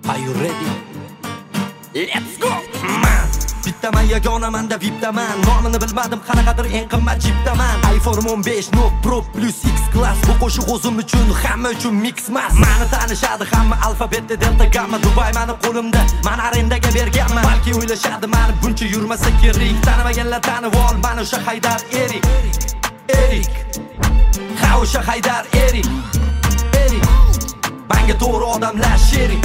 Are you ready? Let's go! Man, bittaman yagonaman-da vipdaman. Nomini bilmadim, qanaqadir eng qimmat chipdaman. iPhone 15 Note Pro Plus X Class. Bu qo'shiq o'zim uchun, hamma uchun mix mas. Mani tanishadi hamma alfabetda delta gamma. Dubai mani qo'limda, men arendaga berganman. Balki o'ylashadi meni buncha yurmasa kerak. Tanimaganlar tanib ol, mana o'sha Haydar Erik. Ha o'sha Haydar Erik. Menga to'g'ri odamlar sherik.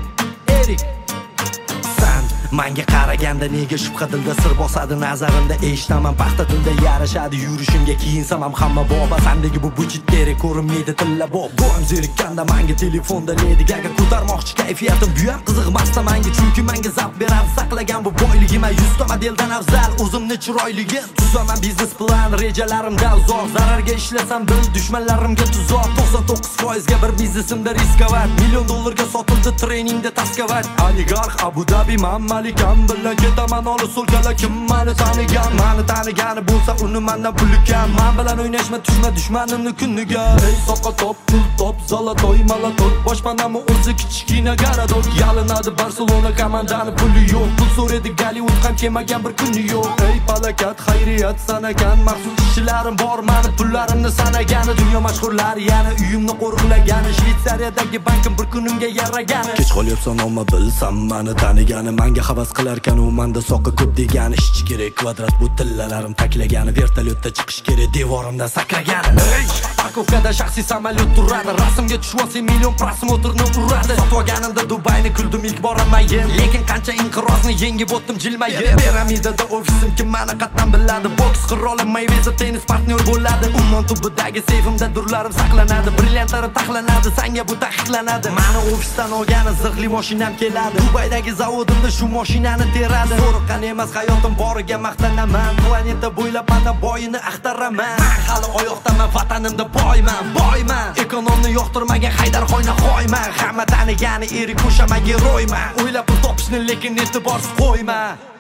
Menga qaraganda nega shubha dilda sir bosadi nazarimda eshitaman paxta tilda yarashadi yurishimga kiyinsam ham hamma boba sandagi bu buchitteri ko'rinmaydi tilla bob bo'm zerikkanda menga telefonda ledi gaga ko'tarmoqchi kayfiyatim bu ham qiziqmasda menga chunki menga zavq beradi saqlagan bu boyligim 100 ta modeldan afzal o'zimni chiroyligim tuzaman biznes plan rejalarimda uzoq zararga ishlasam bil dushmanlarimga tuzoq 99% ga bir biznesimda riskovat $1 ga sotildi treningda taskavat oligarx Abu Dhabi mamma Kam bilan ketaman olis so'lkala kim meni tanigani bo'lsa uni mendan puli kam men bilan o'ynashma tushma dushmanimni kuniga ey soqqa top pul top zolotoy malotoy boshpanami o'zi kichkina garadok yalinadi Barselona komandani puli yo'q pul so'raydi Gollivud ham kelmagan bir kuni yo'q ey palakat xayriyat sanagan maxsus ishlarim bor meni pullarimni sanagani dunyo mashhurlari yana uyimni qo'riqlagani Shvetsariyadagi bankim bir kunimga yaragani kech qolyapsan omma bilsam meni tanigani menga havas qilarkan u menda soqqa ko'p degani ishchi kerak kvadrat bu tillalarim taklagani vertolyotda chiqish kerak devorimdan sakragani parkovkada shaxsiy samolyot turadi rasmga tushib olsang million prosmotrni uradi sotib olganimda Dubayni kuldim ilk boramayin lekin qancha inqirozni yengib o'tdim jilmayib piramidada ofisim kim meni qatdan biladi boks qiroli Mayweather tennis partnyor bo'ladi ummon tubidagi seyfimda durlarim saqlanadi brilliantlarim taxlanadi sanga bu taqiqlanadi meni ofisdan olgani zirhli mashinam keladi Dubaydagi zavodimda shu mashinani teradi zo'riqqan emas hayotim boriga maqtanaman planeta bo'ylab mana boyini axtaraman hali oyoqdaman vatanimda boyman ekonomni yoqtirmagan Haydar xoyman hamma tanigani erik qo'shamaga ro'yman o'ylab pul topishni lekin e'tiborsiz qo'yma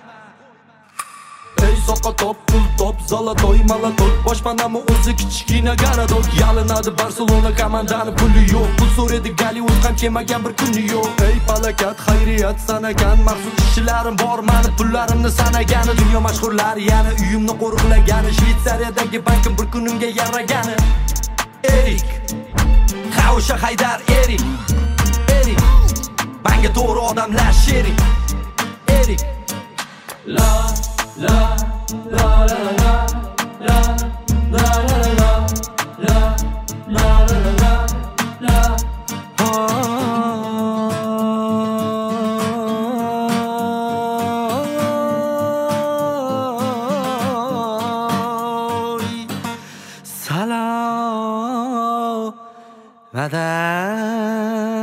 ey soqqa top pul top zolotoy malotoy boshpanami o'zi kichkina garadok yalinadi Barselona komandani puli yo'q pul so'raydi Gollivud ham kelmagan bir kuni yo'q ey palakat xayriyat sanagan maxsus ishlarim bor meni pullarimni sanagani dunyo mashhurlari yana uyimni qo'riqlagani Shvetsariyadagi bankim bir kunimga yaragani Erik ha o'sha Haydar Erik menga to'g'ri odamlar sherik la la la la la la la la la la la la la salam